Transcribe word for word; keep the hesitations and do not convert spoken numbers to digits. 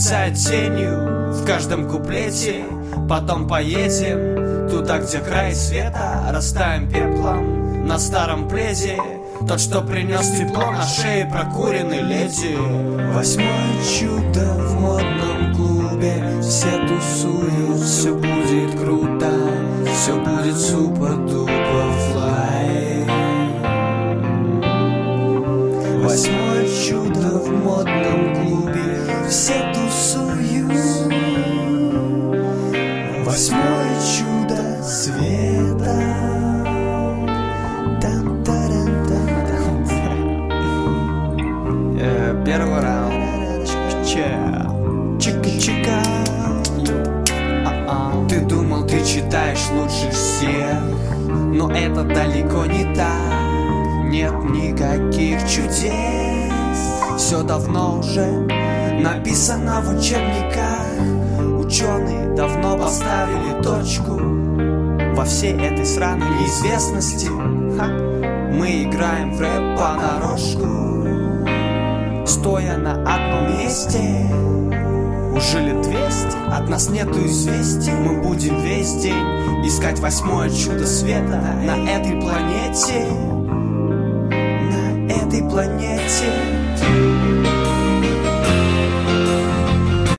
мерцает тенью в каждом куплете. Потом поедем туда, где край света, растаем пеплом на старом пледе. Тот, что принес тепло на шее прокуренной леди. Восьмое чудо в модном клубе, все тусуют, все будет круто, все будет супер-дупер флай. Восьмое чудо в модном клубе, все тусуют. Восьмое чудо света. Первый раунд. Чика-чика. Ты думал, ты читаешь лучше всех, но это далеко не так. Нет никаких чудес. Все давно уже написано в учебниках. Ученые давно поставили точку во всей этой сраной неизвестности. Ха. Мы играем в рэп понарошку, стоя на одном месте. Уже лет двести от нас нету известий. Мы будем весь день искать восьмое чудо света на этой планете. На этой планете.